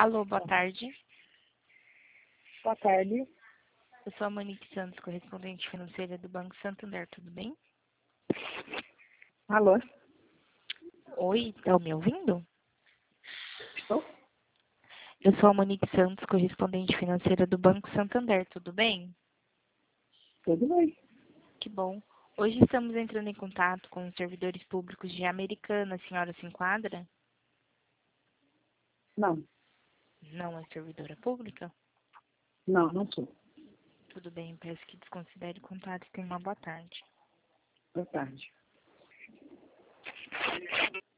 Alô, boa tarde. Boa tarde. Eu sou a Monique Santos, correspondente financeira do Banco Santander, tudo bem? Alô? Oi, estão me ouvindo? Estou? Eu sou a Monique Santos, correspondente financeira do Banco Santander, tudo bem? Tudo bem. Que bom. Hoje estamos entrando em contato com os servidores públicos de Americana. A senhora se enquadra? Não, Não é servidora pública? não sou. Tudo bem, peço que desconsidere o contato e tenha uma boa tarde. Boa tarde.